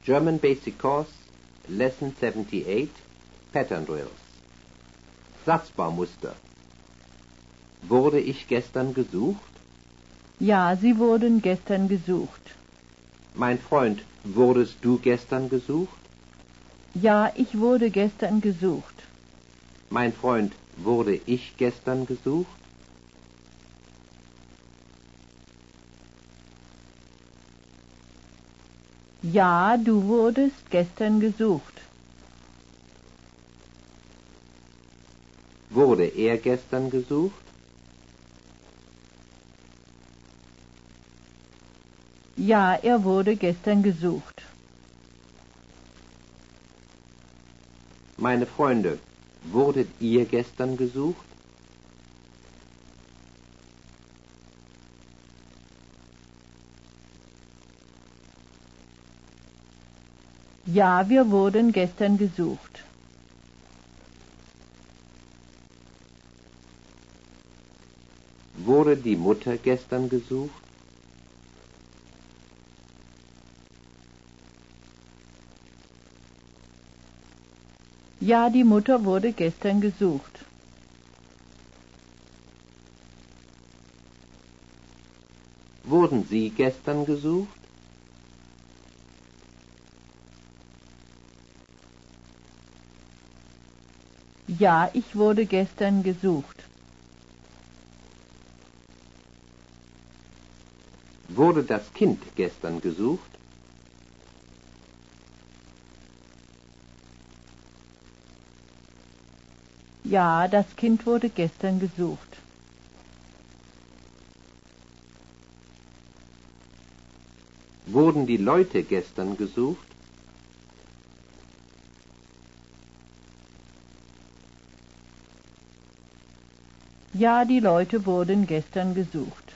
German Basic Course, Lesson 78, Pattern Drills. Satzbaumuster. Wurde ich gestern gesucht? Ja, Sie wurden gestern gesucht. Mein Freund, wurdest du gestern gesucht? Ja, ich wurde gestern gesucht. Mein Freund, wurde ich gestern gesucht? Ja, du wurdest gestern gesucht. Wurde er gestern gesucht? Ja, er wurde gestern gesucht. Meine Freunde, wurdet ihr gestern gesucht? Ja, wir wurden gestern gesucht. Wurde die Mutter gestern gesucht? Ja, die Mutter wurde gestern gesucht. Wurden Sie gestern gesucht? Ja, ich wurde gestern gesucht. Wurde das Kind gestern gesucht? Ja, das Kind wurde gestern gesucht. Wurden die Leute gestern gesucht? Ja, die Leute wurden gestern gesucht.